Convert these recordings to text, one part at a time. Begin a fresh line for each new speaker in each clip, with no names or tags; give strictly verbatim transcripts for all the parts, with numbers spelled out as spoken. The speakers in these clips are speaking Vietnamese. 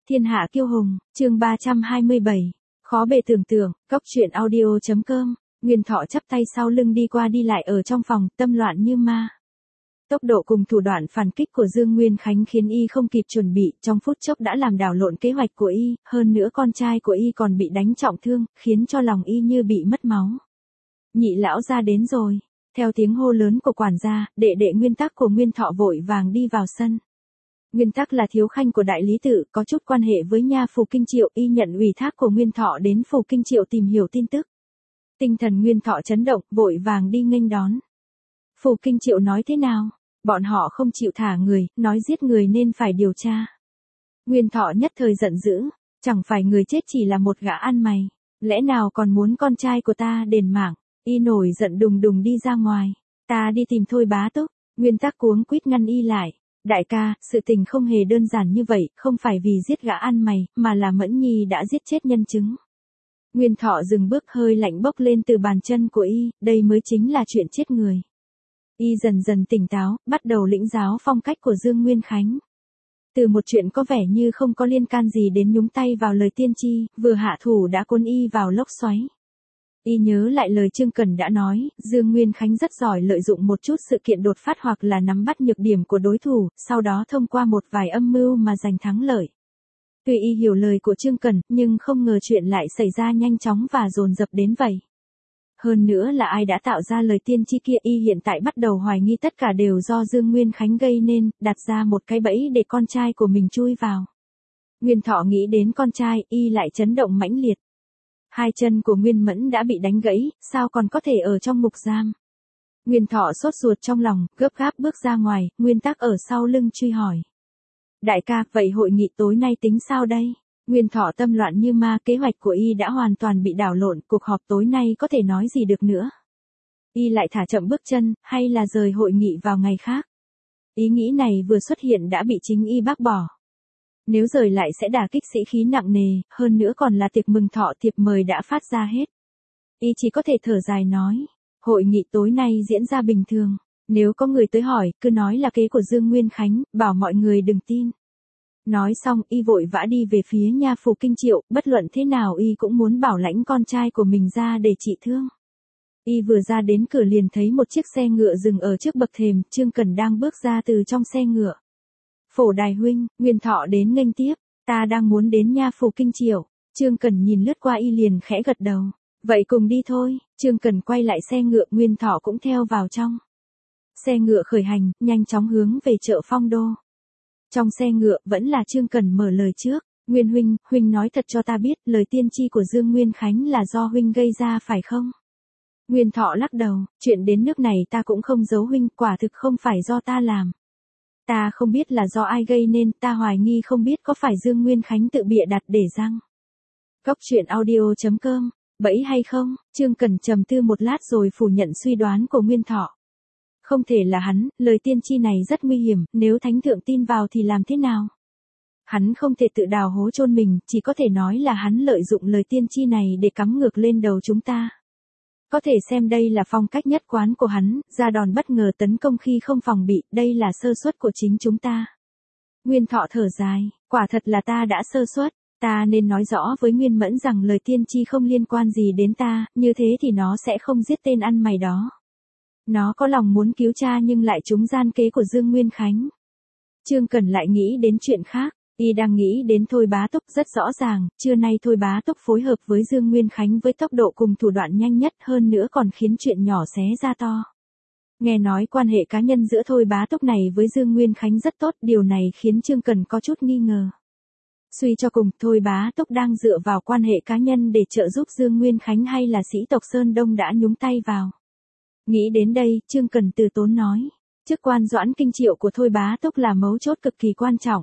Thiên hạ kiêu hùng, chương ba trăm hai mươi bảy. Khó bề tưởng tượng, cốc truyện audio.com, Nguyên Thọ chắp tay sau lưng đi qua đi lại ở trong phòng, tâm loạn như ma. Tốc độ cùng thủ đoạn phản kích của Dương Nguyên Khánh khiến y không kịp chuẩn bị, trong phút chốc đã làm đảo lộn kế hoạch của y, hơn nữa con trai của y còn bị đánh trọng thương, khiến cho lòng y như bị mất máu. Nhị lão ra đến rồi. Theo tiếng hô lớn của quản gia, đệ đệ Nguyên Tắc của Nguyên Thọ vội vàng đi vào sân. Nguyên Tắc là thiếu khanh của đại lý tự, có chút quan hệ với nha Phù Kinh Triệu, y nhận ủy thác của Nguyên Thọ đến Phù Kinh Triệu tìm hiểu tin tức. Tinh thần Nguyên Thọ chấn động, vội vàng đi nghênh đón. Phù Kinh Triệu nói thế nào? Bọn họ không chịu thả người, nói giết người nên phải điều tra. Nguyên Thọ nhất thời giận dữ, chẳng phải người chết chỉ là một gã ăn mày, lẽ nào còn muốn con trai của ta đền mạng? Y nổi giận đùng đùng đi ra ngoài. Ta đi tìm Thôi Bá Túc. Nguyên Tắc cuống quýt ngăn y lại. Đại ca, sự tình không hề đơn giản như vậy, không phải vì giết gã ăn mày, mà là Mẫn Nhi đã giết chết nhân chứng. Nguyên Thọ dừng bước, hơi lạnh bốc lên từ bàn chân của y, đây mới chính là chuyện chết người. Y dần dần tỉnh táo, bắt đầu lĩnh giáo phong cách của Dương Nguyên Khánh. Từ một chuyện có vẻ như không có liên can gì đến nhúng tay vào lời tiên tri, vừa hạ thủ đã cuốn y vào lốc xoáy. Y nhớ lại lời Trương Cẩn đã nói, Dương Nguyên Khánh rất giỏi lợi dụng một chút sự kiện đột phát hoặc là nắm bắt nhược điểm của đối thủ, sau đó thông qua một vài âm mưu mà giành thắng lợi. Tuy y hiểu lời của Trương Cẩn, nhưng không ngờ chuyện lại xảy ra nhanh chóng và dồn dập đến vậy. Hơn nữa là ai đã tạo ra lời tiên tri kia, y hiện tại bắt đầu hoài nghi tất cả đều do Dương Nguyên Khánh gây nên, đặt ra một cái bẫy để con trai của mình chui vào. Nguyên Thọ nghĩ đến con trai, y lại chấn động mãnh liệt. Hai chân của Nguyên Mẫn đã bị đánh gãy, sao còn có thể ở trong ngục giam? Nguyên Thọ sốt ruột trong lòng, gấp gáp bước ra ngoài, Nguyên Tắc ở sau lưng truy hỏi. Đại ca, vậy hội nghị tối nay tính sao đây? Nguyên Thọ tâm loạn như ma, kế hoạch của y đã hoàn toàn bị đảo lộn, cuộc họp tối nay có thể nói gì được nữa. Y lại thả chậm bước chân, hay là rời hội nghị vào ngày khác? Ý nghĩ này vừa xuất hiện đã bị chính y bác bỏ. Nếu rời lại sẽ đả kích sĩ khí nặng nề, hơn nữa còn là tiệc mừng thọ, thiệp mời đã phát ra hết. Y chỉ có thể thở dài nói, hội nghị tối nay diễn ra bình thường, nếu có người tới hỏi, cứ nói là kế của Dương Nguyên Khánh, bảo mọi người đừng tin. Nói xong, y vội vã đi về phía nha Phù Kinh Triệu, bất luận thế nào y cũng muốn bảo lãnh con trai của mình ra để trị thương. Y vừa ra đến cửa liền thấy một chiếc xe ngựa dừng ở trước bậc thềm, Trương Cẩn đang bước ra từ trong xe ngựa. Phổ Đài huynh, Nguyên Thọ đến nghênh tiếp, ta đang muốn đến nha Phù Kinh Triệu. Trương Cẩn nhìn lướt qua y liền khẽ gật đầu. Vậy cùng đi thôi. Trương Cẩn quay lại xe ngựa, Nguyên Thọ cũng theo vào trong. Xe ngựa khởi hành, nhanh chóng hướng về chợ Phong Đô. Trong xe ngựa vẫn là Trương Cẩn mở lời trước. Nguyên huynh, huynh nói thật cho ta biết, lời tiên tri của Dương Nguyên Khánh là do huynh gây ra phải không? Nguyên Thọ lắc đầu, chuyện đến nước này ta cũng không giấu huynh, quả thực không phải do ta làm. Ta không biết là do ai gây nên, ta hoài nghi không biết có phải Dương Nguyên Khánh tự bịa đặt để răng. Cốc truyện audio.com, bẫy hay không? Trương Cẩn trầm tư một lát rồi phủ nhận suy đoán của Nguyên Thọ. Không thể là hắn, lời tiên tri này rất nguy hiểm, nếu thánh thượng tin vào thì làm thế nào? Hắn không thể tự đào hố chôn mình, chỉ có thể nói là hắn lợi dụng lời tiên tri này để cắm ngược lên đầu chúng ta. Có thể xem đây là phong cách nhất quán của hắn, ra đòn bất ngờ tấn công khi không phòng bị, đây là sơ suất của chính chúng ta. Nguyên Thọ thở dài, quả thật là ta đã sơ suất, ta nên nói rõ với Nguyên Mẫn rằng lời tiên tri không liên quan gì đến ta, như thế thì nó sẽ không giết tên ăn mày đó. Nó có lòng muốn cứu cha nhưng lại trúng gian kế của Dương Nguyên Khánh. Trương Cẩn lại nghĩ đến chuyện khác. Y đang nghĩ đến Thôi Bá Túc, rất rõ ràng, trưa nay Thôi Bá Túc phối hợp với Dương Nguyên Khánh với tốc độ cùng thủ đoạn nhanh nhất, hơn nữa còn khiến chuyện nhỏ xé ra to. Nghe nói quan hệ cá nhân giữa Thôi Bá Túc này với Dương Nguyên Khánh rất tốt, điều này khiến Trương Cẩn có chút nghi ngờ. Suy cho cùng, Thôi Bá Túc đang dựa vào quan hệ cá nhân để trợ giúp Dương Nguyên Khánh hay là sĩ tộc Sơn Đông đã nhúng tay vào. Nghĩ đến đây, Trương Cẩn từ tốn nói, chức quan Doãn Kinh Triệu của Thôi Bá Túc là mấu chốt cực kỳ quan trọng.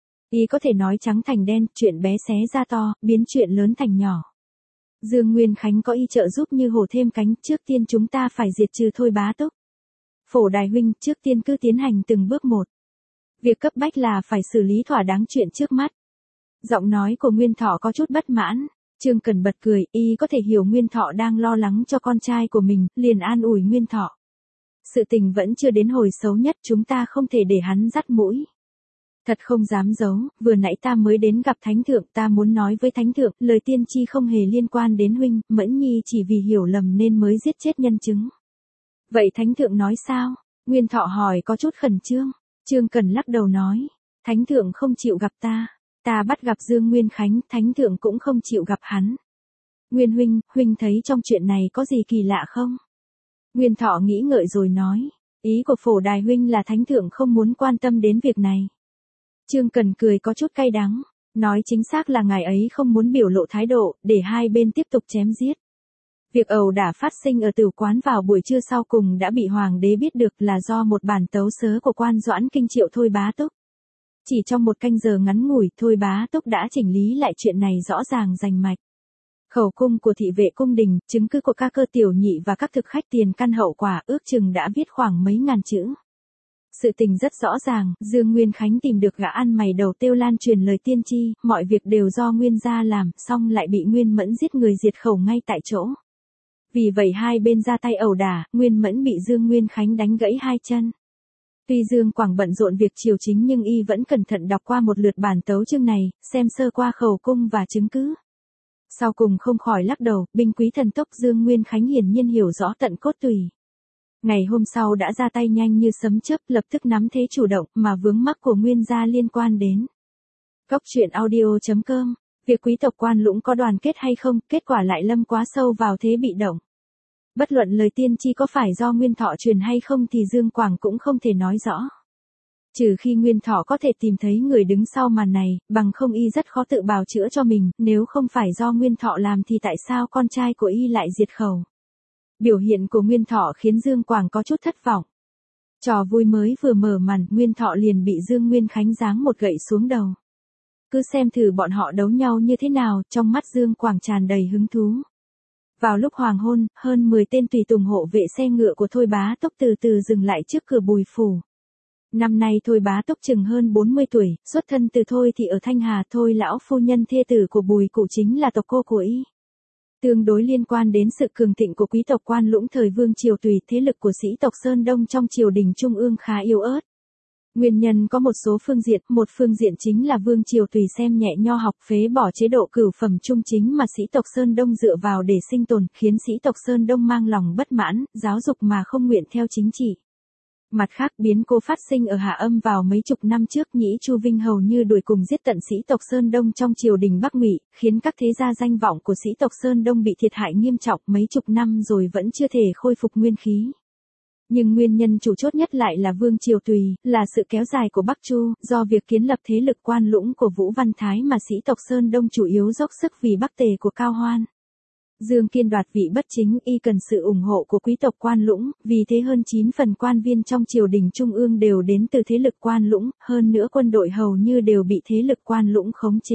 Y có thể nói trắng thành đen, chuyện bé xé ra to, biến chuyện lớn thành nhỏ. Dương Nguyên Khánh có y trợ giúp như hổ thêm cánh, trước tiên chúng ta phải diệt trừ Thôi Bá Túc. Phổ Đài huynh, trước tiên cứ tiến hành từng bước một. Việc cấp bách là phải xử lý thỏa đáng chuyện trước mắt. Giọng nói của Nguyên Thọ có chút bất mãn. Trương Cẩn bật cười, y có thể hiểu Nguyên Thọ đang lo lắng cho con trai của mình, liền an ủi Nguyên Thọ. Sự tình vẫn chưa đến hồi xấu nhất, chúng ta không thể để hắn dắt mũi. Thật không dám giấu, vừa nãy ta mới đến gặp thánh thượng, ta muốn nói với thánh thượng, lời tiên tri không hề liên quan đến huynh, Mẫn Nhi chỉ vì hiểu lầm nên mới giết chết nhân chứng. Vậy thánh thượng nói sao? Nguyên Thọ hỏi có chút khẩn trương. Trương Cần lắc đầu nói, thánh thượng không chịu gặp ta, ta bắt gặp Dương Nguyên Khánh, thánh thượng cũng không chịu gặp hắn. Nguyên huynh, huynh thấy trong chuyện này có gì kỳ lạ không? Nguyên Thọ nghĩ ngợi rồi nói, ý của Phổ Đài huynh là thánh thượng không muốn quan tâm đến việc này. Trương Cần cười có chút cay đắng, nói chính xác là ngài ấy không muốn biểu lộ thái độ, để hai bên tiếp tục chém giết. Việc ẩu đả phát sinh ở Tửu Quán vào buổi trưa sau cùng đã bị hoàng đế biết được là do một bản tấu sớ của quan Doãn Kinh Triệu Thôi Bá Túc. Chỉ trong một canh giờ ngắn ngủi, Thôi Bá Túc đã chỉnh lý lại chuyện này rõ ràng rành mạch. Khẩu cung của thị vệ cung đình, chứng cứ của các cơ tiểu nhị và các thực khách tiền căn hậu quả ước chừng đã viết khoảng mấy ngàn chữ. Sự tình rất rõ ràng, Dương Nguyên Khánh tìm được gã ăn mày đầu tiêu lan truyền lời tiên tri, mọi việc đều do Nguyên gia làm, xong lại bị Nguyên Mẫn giết người diệt khẩu ngay tại chỗ. Vì vậy hai bên ra tay ẩu đả, Nguyên Mẫn bị Dương Nguyên Khánh đánh gãy hai chân. Tuy Dương Quảng bận rộn việc triều chính nhưng y vẫn cẩn thận đọc qua một lượt bản tấu chương này, xem sơ qua khẩu cung và chứng cứ. Sau cùng không khỏi lắc đầu, binh quý thần tốc Dương Nguyên Khánh hiển nhiên hiểu rõ tận cốt tùy. Ngày hôm sau đã ra tay nhanh như sấm chớp, lập tức nắm thế chủ động mà vướng mắc của Nguyên gia liên quan đến. Cốc truyện audio chấm com, việc quý tộc Quan Lũng có đoàn kết hay không, kết quả lại lâm quá sâu vào thế bị động. Bất luận lời tiên tri có phải do Nguyên Thọ truyền hay không thì Dương Quảng cũng không thể nói rõ. Trừ khi Nguyên Thọ có thể tìm thấy người đứng sau màn này, bằng không y rất khó tự bào chữa cho mình, nếu không phải do Nguyên Thọ làm thì tại sao con trai của y lại diệt khẩu. Biểu hiện của Nguyên Thọ khiến Dương Quảng có chút thất vọng. Trò vui mới vừa mở màn, Nguyên Thọ liền bị Dương Nguyên Khánh giáng một gậy xuống đầu. Cứ xem thử bọn họ đấu nhau như thế nào, trong mắt Dương Quảng tràn đầy hứng thú. Vào lúc hoàng hôn, hơn mười tên tùy tùng hộ vệ xe ngựa của Thôi Bá Túc từ từ dừng lại trước cửa Bùi phủ. Năm nay Thôi Bá Túc chừng hơn bốn mươi tuổi, xuất thân từ Thôi thì ở Thanh Hà, Thôi lão phu nhân thê tử của Bùi cụ chính là tộc cô của y. Tương đối liên quan đến sự cường thịnh của quý tộc Quan Lũng thời Vương Triều Tùy, thế lực của sĩ tộc Sơn Đông trong triều đình trung ương khá yếu ớt. Nguyên nhân có một số phương diện, một phương diện chính là Vương Triều Tùy xem nhẹ nho học, phế bỏ chế độ cửu phẩm trung chính mà sĩ tộc Sơn Đông dựa vào để sinh tồn, khiến sĩ tộc Sơn Đông mang lòng bất mãn, giáo dục mà không nguyện theo chính trị. Mặt khác, biến cố phát sinh ở Hạ Âm vào mấy chục năm trước, Nhĩ Chu Vinh hầu như đuổi cùng giết tận sĩ tộc Sơn Đông trong triều đình Bắc Ngụy, khiến các thế gia danh vọng của sĩ tộc Sơn Đông bị thiệt hại nghiêm trọng, mấy chục năm rồi vẫn chưa thể khôi phục nguyên khí. Nhưng nguyên nhân chủ chốt nhất lại là Vương Triều Tùy, là sự kéo dài của Bắc Chu, do việc kiến lập thế lực Quan Lũng của Vũ Văn Thái mà sĩ tộc Sơn Đông chủ yếu dốc sức vì Bắc Tề của Cao Hoan. Dương Kiên đoạt vị bất chính, y cần sự ủng hộ của quý tộc Quan Lũng, vì thế hơn chín phần quan viên trong triều đình trung ương đều đến từ thế lực Quan Lũng, hơn nữa quân đội hầu như đều bị thế lực Quan Lũng khống chế.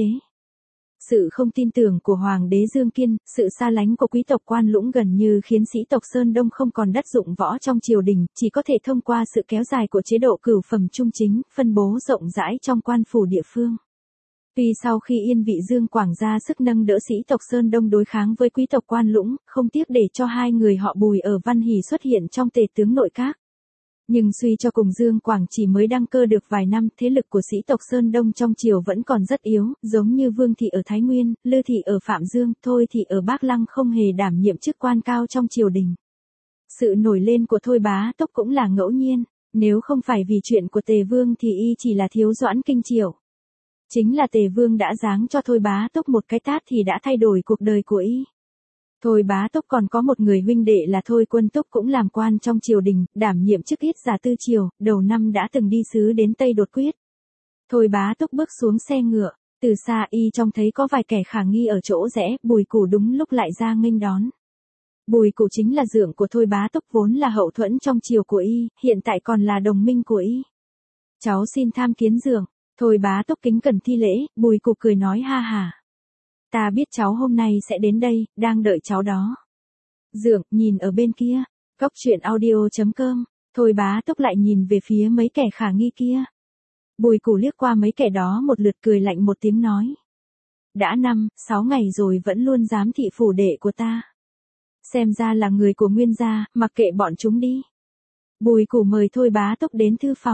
Sự không tin tưởng của Hoàng đế Dương Kiên, sự xa lánh của quý tộc Quan Lũng gần như khiến sĩ tộc Sơn Đông không còn đất dụng võ trong triều đình, chỉ có thể thông qua sự kéo dài của chế độ cửu phẩm trung chính, phân bố rộng rãi trong quan phủ địa phương. Tuy sau khi yên vị Dương Quảng ra sức nâng đỡ sĩ tộc Sơn Đông đối kháng với quý tộc Quan Lũng, không tiếc để cho hai người họ Bùi ở Văn Hỷ xuất hiện trong tề tướng nội các. Nhưng suy cho cùng Dương Quảng chỉ mới đăng cơ được vài năm, thế lực của sĩ tộc Sơn Đông trong triều vẫn còn rất yếu, giống như Vương Thị ở Thái Nguyên, Lư Thị ở Phạm Dương, Thôi Thị ở Bác Lăng không hề đảm nhiệm chức quan cao trong triều đình. Sự nổi lên của Thôi Bá Túc cũng là ngẫu nhiên, nếu không phải vì chuyện của Tề Vương thì y chỉ là thiếu Doãn Kinh Triệu. Chính là Tề Vương đã giáng cho Thôi Bá Túc một cái tát thì đã thay đổi cuộc đời của y. Thôi Bá Túc còn có một người huynh đệ là Thôi Quân Túc cũng làm quan trong triều đình, đảm nhiệm chức yết giả tư triều, đầu năm đã từng đi sứ đến Tây đột quyết. Thôi Bá Túc bước xuống xe ngựa, từ xa y trông thấy có vài kẻ khả nghi ở chỗ rẽ, Bùi Củ đúng lúc lại ra nghênh đón. Bùi Củ chính là dượng của Thôi Bá Túc, vốn là hậu thuẫn trong triều của y, hiện tại còn là đồng minh của y. Cháu xin tham kiến dượng. Thôi Bá Túc kính cẩn thi lễ, Bùi Củ cười nói ha hà. Ta biết cháu hôm nay sẽ đến đây, đang đợi cháu đó. Dượng, nhìn ở bên kia, cốc truyện audio chấm com, Thôi Bá Túc lại nhìn về phía mấy kẻ khả nghi kia. Bùi Củ liếc qua mấy kẻ đó một lượt cười lạnh một tiếng nói. Đã năm, sáu ngày rồi vẫn luôn giám thị phủ đệ của ta. Xem ra là người của Nguyên gia, mặc kệ bọn chúng đi. Bùi Củ mời Thôi Bá Túc đến thư phòng.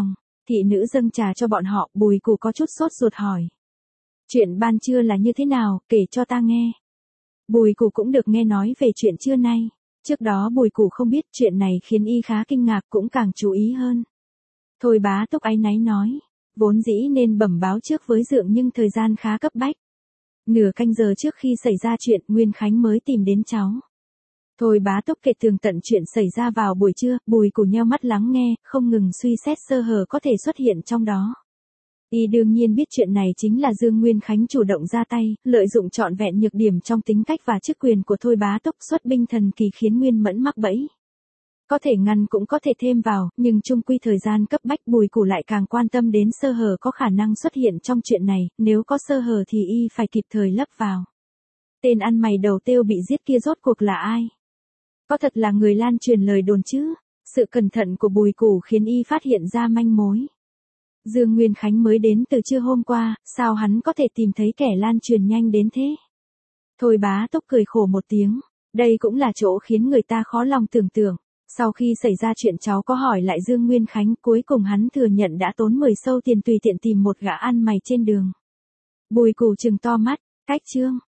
Thị nữ dâng trà cho bọn họ, Bùi Củ có chút sốt ruột hỏi. Chuyện ban trưa là như thế nào, kể cho ta nghe. Bùi Củ cũng được nghe nói về chuyện trưa nay. Trước đó Bùi Củ không biết, chuyện này khiến y khá kinh ngạc, cũng càng chú ý hơn. Thôi Bá Túc áy náy nói. Vốn dĩ nên bẩm báo trước với Dượng nhưng thời gian khá cấp bách. Nửa canh giờ trước khi xảy ra chuyện, Nguyên Khánh mới tìm đến cháu. Thôi Bá Túc kể tường tận chuyện xảy ra vào buổi trưa, Bùi Củ nheo mắt lắng nghe, không ngừng suy xét sơ hở có thể xuất hiện trong đó. Y đương nhiên biết chuyện này chính là Dương Nguyên Khánh chủ động ra tay, lợi dụng trọn vẹn nhược điểm trong tính cách và chức quyền của Thôi Bá Túc, xuất binh thần kỳ khiến Nguyên Mẫn mắc bẫy. Có thể ngăn cũng có thể thêm vào, nhưng chung quy thời gian cấp bách, Bùi Củ lại càng quan tâm đến sơ hở có khả năng xuất hiện trong chuyện này, nếu có sơ hở thì y phải kịp thời lấp vào. Tên ăn mày đầu têu bị giết kia rốt cuộc là ai? Có thật là người lan truyền lời đồn chứ? Sự cẩn thận của Bùi Củ khiến y phát hiện ra manh mối. Dương Nguyên Khánh mới đến từ trưa hôm qua, sao hắn có thể tìm thấy kẻ lan truyền nhanh đến thế? Thôi Bá Túc cười khổ một tiếng, đây cũng là chỗ khiến người ta khó lòng tưởng tượng. Sau khi xảy ra chuyện cháu có hỏi lại Dương Nguyên Khánh, cuối cùng hắn thừa nhận đã tốn mười sâu tiền tùy tiện tìm một gã ăn mày trên đường. Bùi Củ trừng to mắt, cách chương.